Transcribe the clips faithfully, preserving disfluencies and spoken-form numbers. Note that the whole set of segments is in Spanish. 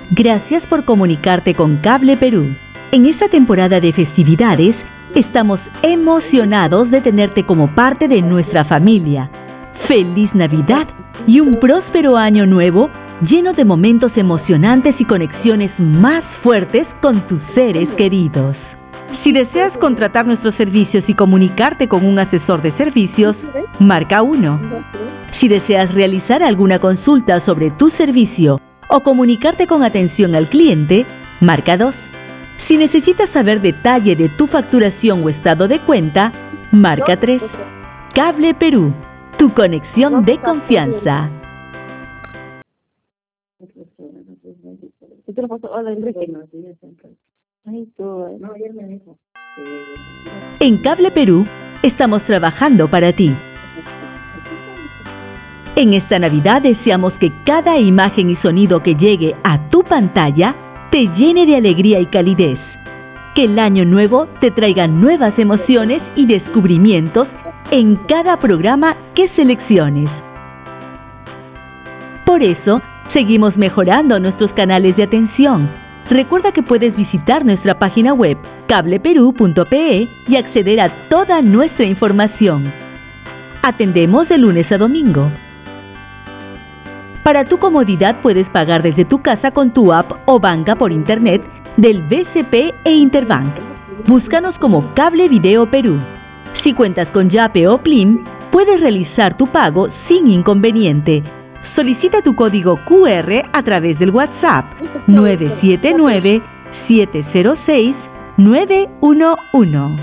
Gracias por comunicarte con Cable Perú. En esta temporada de festividades, estamos emocionados de tenerte como parte de nuestra familia. ¡Feliz Navidad y un próspero año nuevo lleno de momentos emocionantes y conexiones más fuertes con tus seres queridos! Si deseas contratar nuestros servicios y comunicarte con un asesor de servicios, marca uno. Si deseas realizar alguna consulta sobre tu servicio o comunicarte con atención al cliente, marca dos. Si necesitas saber detalle de tu facturación o estado de cuenta, marca tres. Cable Perú, tu conexión de confianza. En Cable Perú, estamos trabajando para ti. En esta Navidad deseamos que cada imagen y sonido que llegue a tu pantalla te llene de alegría y calidez. Que el año nuevo te traiga nuevas emociones y descubrimientos en cada programa que selecciones. Por eso, seguimos mejorando nuestros canales de atención. Recuerda que puedes visitar nuestra página web cable perú punto pe y acceder a toda nuestra información. Atendemos de lunes a domingo. Para tu comodidad puedes pagar desde tu casa con tu app o banca por internet del B C P e Interbank. Búscanos como Cable Video Perú. Si cuentas con Yape o Plim, puedes realizar tu pago sin inconveniente. Solicita tu código Q R a través del WhatsApp nueve siete nueve, siete cero seis, nueve uno uno.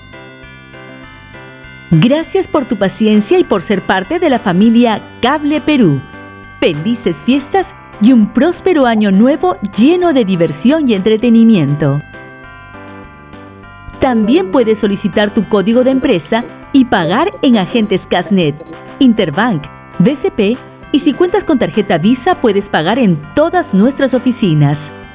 Gracias por tu paciencia y por ser parte de la familia Cable Perú. Felices fiestas y un próspero año nuevo lleno de diversión y entretenimiento. También puedes solicitar tu código de empresa y pagar en agentes Casnet, Interbank, B C P y si cuentas con tarjeta Visa puedes pagar en todas nuestras oficinas.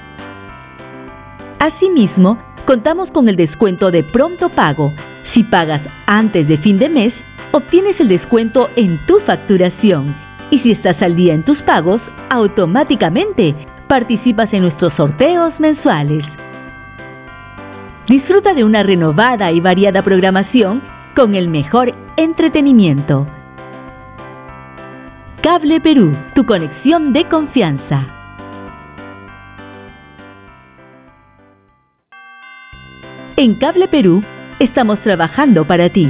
Asimismo, contamos con el descuento de pronto pago. Si pagas antes de fin de mes, obtienes el descuento en tu facturación. Y si estás al día en tus pagos, automáticamente participas en nuestros sorteos mensuales. Disfruta de una renovada y variada programación con el mejor entretenimiento. Cable Perú, tu conexión de confianza. En Cable Perú, estamos trabajando para ti.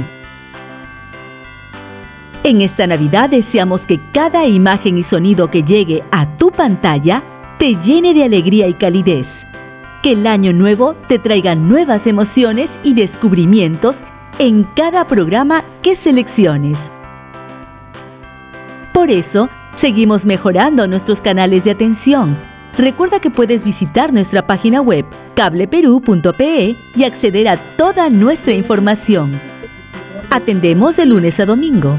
En esta Navidad deseamos que cada imagen y sonido que llegue a tu pantalla te llene de alegría y calidez. Que el año nuevo te traiga nuevas emociones y descubrimientos en cada programa que selecciones. Por eso, seguimos mejorando nuestros canales de atención. Recuerda que puedes visitar nuestra página web cable perú punto pe y acceder a toda nuestra información. Atendemos de lunes a domingo.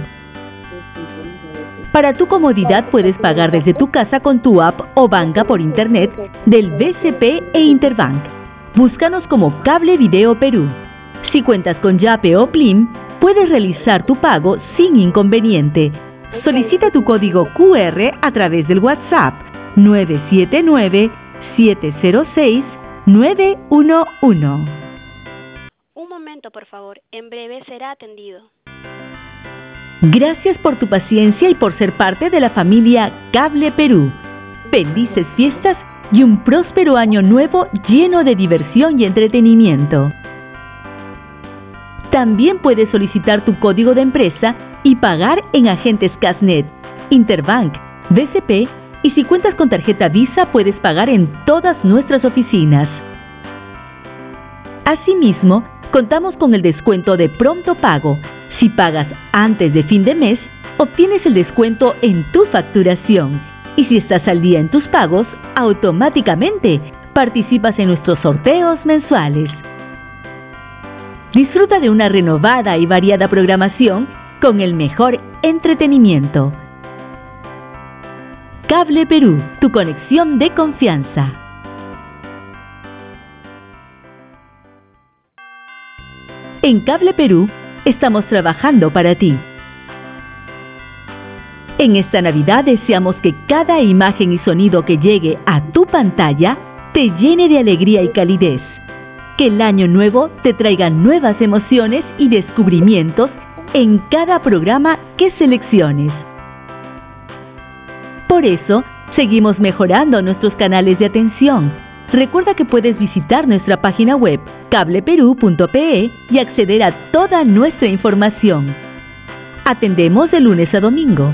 Para tu comodidad puedes pagar desde tu casa con tu app o banca por internet del B C P e Interbank. Búscanos como Cable Video Perú. Si cuentas con Yape o Plim, puedes realizar tu pago sin inconveniente. Solicita tu código Q R a través del WhatsApp nueve siete nueve, siete cero seis, nueve uno uno. Un momento, por favor. En breve será atendido. Gracias por tu paciencia y por ser parte de la familia Cable Perú. Felices fiestas y un próspero año nuevo lleno de diversión y entretenimiento. También puedes solicitar tu código de empresa y pagar en agentes Casnet, Interbank, B C P y si cuentas con tarjeta Visa puedes pagar en todas nuestras oficinas. Asimismo, contamos con el descuento de pronto pago. Si pagas antes de fin de mes, obtienes el descuento en tu facturación. Y si estás al día en tus pagos, automáticamente participas en nuestros sorteos mensuales. Disfruta de una renovada y variada programación con el mejor entretenimiento. Cable Perú, tu conexión de confianza. En Cable Perú, estamos trabajando para ti. En esta Navidad deseamos que cada imagen y sonido que llegue a tu pantalla te llene de alegría y calidez. Que el año nuevo te traiga nuevas emociones y descubrimientos en cada programa que selecciones. Por eso, seguimos mejorando nuestros canales de atención. Recuerda que puedes visitar nuestra página web cable perú punto pe y acceder a toda nuestra información. Atendemos de lunes a domingo.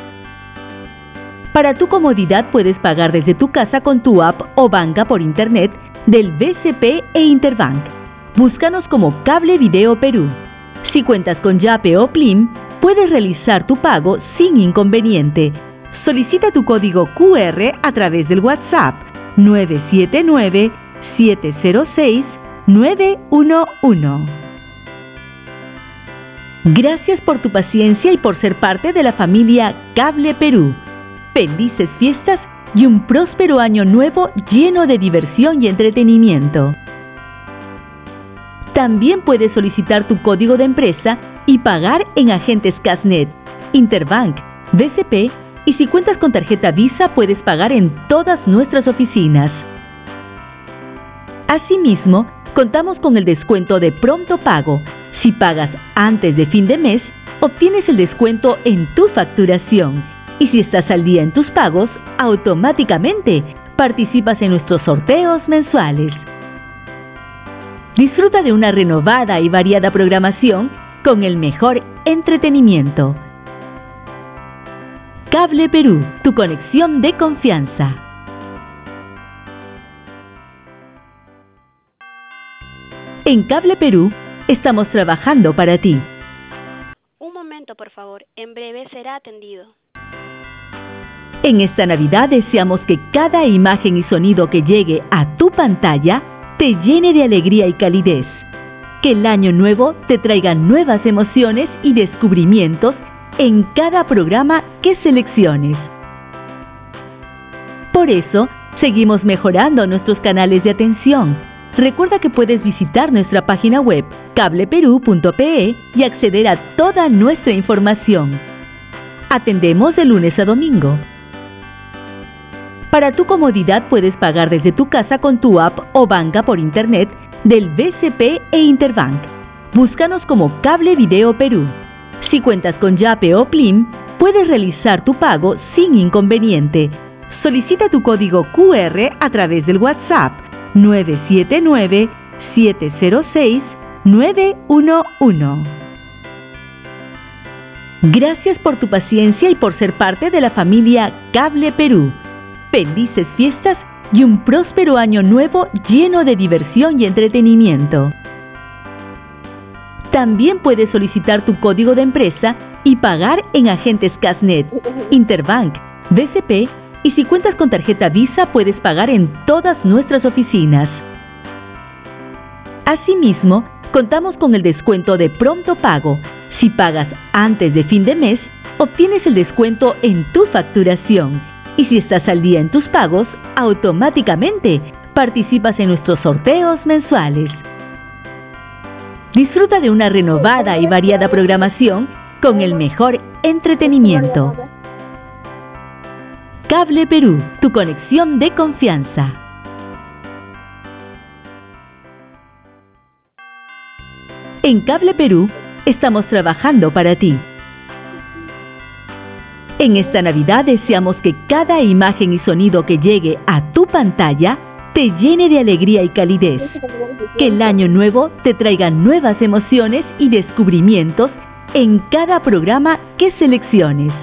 Para tu comodidad puedes pagar desde tu casa con tu app o banca por internet del B C P e Interbank. Búscanos como Cable Video Perú. Si cuentas con Yape o Plim, puedes realizar tu pago sin inconveniente. Solicita tu código Q R a través del WhatsApp nueve siete nueve, siete cero seis, nueve uno uno. Gracias por tu paciencia y por ser parte de la familia Cable Perú. Felices fiestas y un próspero año nuevo lleno de diversión y entretenimiento. También puedes solicitar tu código de empresa y pagar en agentes Casnet, Interbank, B C P y si cuentas con tarjeta Visa puedes pagar en todas nuestras oficinas. Asimismo, contamos con el descuento de pronto pago. Si pagas antes de fin de mes, obtienes el descuento en tu facturación. Y si estás al día en tus pagos, automáticamente participas en nuestros sorteos mensuales. Disfruta de una renovada y variada programación con el mejor entretenimiento. Cable Perú, tu conexión de confianza. En Cable Perú, estamos trabajando para ti. Un momento, por favor. En breve será atendido. En esta Navidad deseamos que cada imagen y sonido que llegue a tu pantalla te llene de alegría y calidez. Que el año nuevo te traiga nuevas emociones y descubrimientos en cada programa que selecciones. Por eso, seguimos mejorando nuestros canales de atención. Recuerda que puedes visitar nuestra página web cable perú punto pe y acceder a toda nuestra información. Atendemos de lunes a domingo. Para tu comodidad puedes pagar desde tu casa con tu app o banca por internet del B C P e Interbank. Búscanos como Cable Video Perú. Si cuentas con Yape o Plim, puedes realizar tu pago sin inconveniente. Solicita tu código Q R a través del WhatsApp nueve siete nueve, siete cero seis, nueve uno uno. Gracias por tu paciencia y por ser parte de la familia Cable Perú. Felices fiestas y un próspero año nuevo lleno de diversión y entretenimiento. También puedes solicitar tu código de empresa y pagar en agentes Casnet, Interbank, B C P y si cuentas con tarjeta Visa puedes pagar en todas nuestras oficinas. Asimismo, contamos con el descuento de pronto pago. Si pagas antes de fin de mes, obtienes el descuento en tu facturación. Y si estás al día en tus pagos, automáticamente participas en nuestros sorteos mensuales. Disfruta de una renovada y variada programación con el mejor entretenimiento. Cable Perú, tu conexión de confianza. En Cable Perú, estamos trabajando para ti. En esta Navidad deseamos que cada imagen y sonido que llegue a tu pantalla te llene de alegría y calidez. Que el año nuevo te traiga nuevas emociones y descubrimientos en cada programa que selecciones.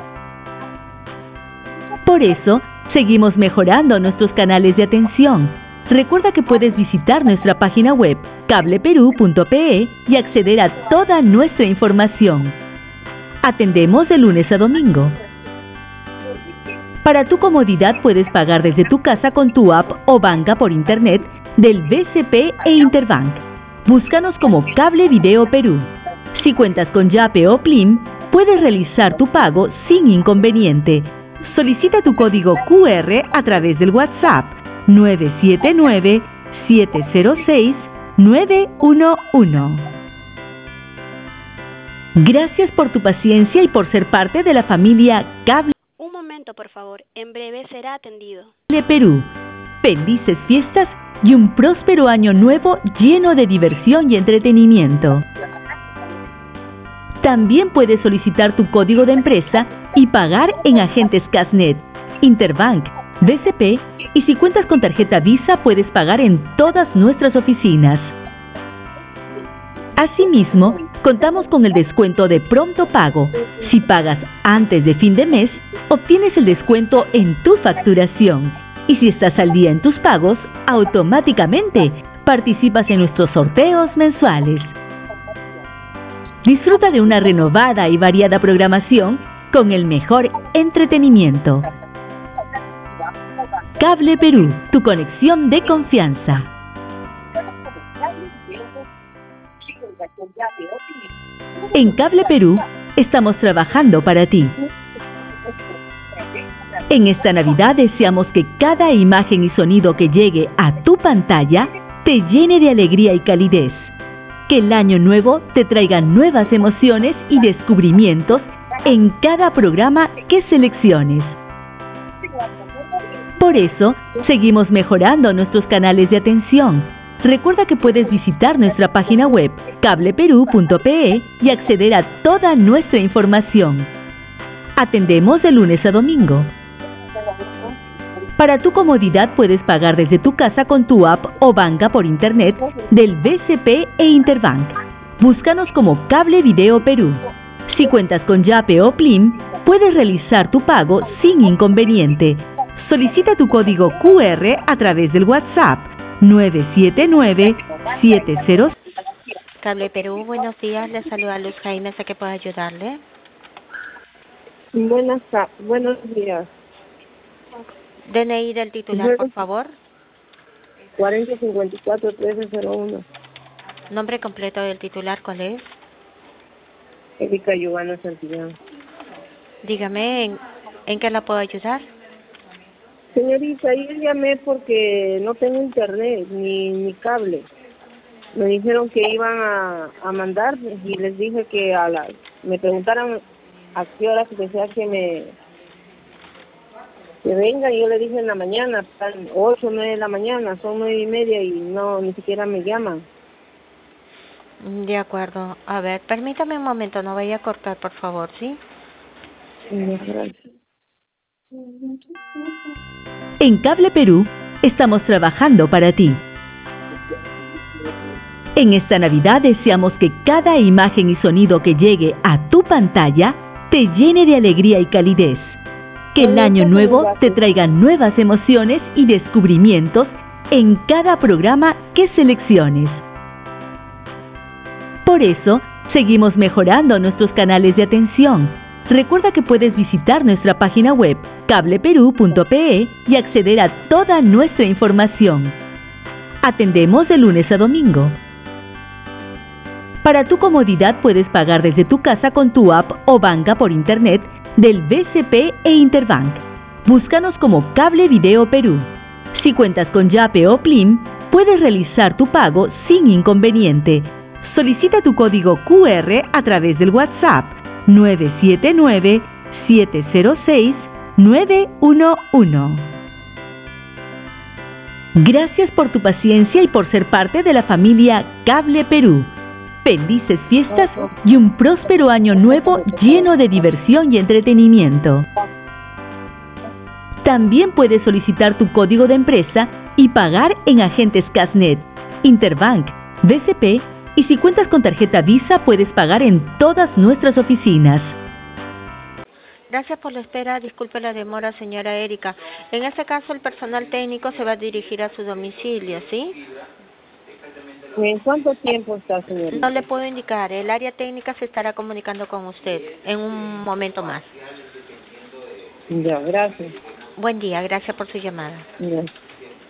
Por eso, seguimos mejorando nuestros canales de atención. Recuerda que puedes visitar nuestra página web cable perú punto pe y acceder a toda nuestra información. Atendemos de lunes a domingo. Para tu comodidad puedes pagar desde tu casa con tu app o banca por internet del B C P e Interbank. Búscanos como Cable Video Perú. Si cuentas con Yape o Plim, puedes realizar tu pago sin inconveniente. Solicita tu código Q R a través del WhatsApp nueve siete nueve, siete cero seis, nueve uno uno. Gracias por tu paciencia y por ser parte de la familia Cable Un momento, por favor. En breve será atendido. Perú. Felices fiestas y un próspero año nuevo lleno de diversión y entretenimiento. También puedes solicitar tu código de empresa y pagar en agentes Casnet, Interbank, B C P, y si cuentas con tarjeta Visa puedes pagar en todas nuestras oficinas. Asimismo, contamos con el descuento de pronto pago. Si pagas antes de fin de mes, obtienes el descuento en tu facturación. Y si estás al día en tus pagos, automáticamente participas en nuestros sorteos mensuales. Disfruta de una renovada y variada programación con el mejor entretenimiento. Cable Perú, tu conexión de confianza. En Cable Perú, estamos trabajando para ti. En esta Navidad deseamos que cada imagen y sonido que llegue a tu pantalla te llene de alegría y calidez. Que el año nuevo te traiga nuevas emociones y descubrimientos en cada programa que selecciones. Por eso, seguimos mejorando nuestros canales de atención. Recuerda que puedes visitar nuestra página web cable perú punto pe y acceder a toda nuestra información. Atendemos de lunes a domingo. Para tu comodidad puedes pagar desde tu casa con tu app o banca por internet del B C P e Interbank. Búscanos como Cable Video Perú. Si cuentas con Yape o Plim, puedes realizar tu pago sin inconveniente. Solicita tu código Q R a través del WhatsApp nueve siete nueve siete cero. Cable Perú, buenos días. Le saluda Luz Jaime. ¿A qué puedo ayudarle? Buenas ta- buenos días. D N I del titular, por favor. cuarenta cincuenta y cuatro trece cero uno. Nombre completo del titular, ¿cuál es? Erika Giovanna Santillán. Dígame, ¿en, en qué la puedo ayudar? Señorita, ayer llamé porque no tengo internet ni, ni cable. Me dijeron que iban a, a mandar y les dije que a la, me preguntaran a qué hora que desea que me que venga, y yo le dije en la mañana, están ocho o nueve de la mañana, son nueve y media y no, ni siquiera me llaman. De acuerdo. A ver, permítame un momento, no vaya a cortar, por favor, ¿sí? Gracias. En Cable Perú, estamos trabajando para ti. En esta Navidad deseamos que cada imagen y sonido que llegue a tu pantalla te llene de alegría y calidez. Que el año nuevo te traiga nuevas emociones y descubrimientos en cada programa que selecciones. Por eso, seguimos mejorando nuestros canales de atención. Recuerda que puedes visitar nuestra página web cable perú punto pe y acceder a toda nuestra información. Atendemos de lunes a domingo. Para tu comodidad puedes pagar desde tu casa con tu app o banca por internet del B C P e Interbank. Búscanos como Cable Video Perú. Si cuentas con Yape o Plim, puedes realizar tu pago sin inconveniente. Solicita tu código Q R a través del WhatsApp nueve siete nueve siete cero seis nueve uno uno. Gracias por tu paciencia y por ser parte de la familia Cable Perú. Felices fiestas y un próspero año nuevo lleno de diversión y entretenimiento. También puedes solicitar tu código de empresa y pagar en agentes Casnet, Interbank, B C P, y si cuentas con tarjeta Visa puedes pagar en todas nuestras oficinas. Gracias por la espera. Disculpe la demora, señora Erika. En este caso, el personal técnico se va a dirigir a su domicilio, ¿sí? ¿En cuánto tiempo está, señorita? No le puedo indicar. El área técnica se estará comunicando con usted en un momento más. Ya, gracias. Buen día. Gracias por su llamada. Ya.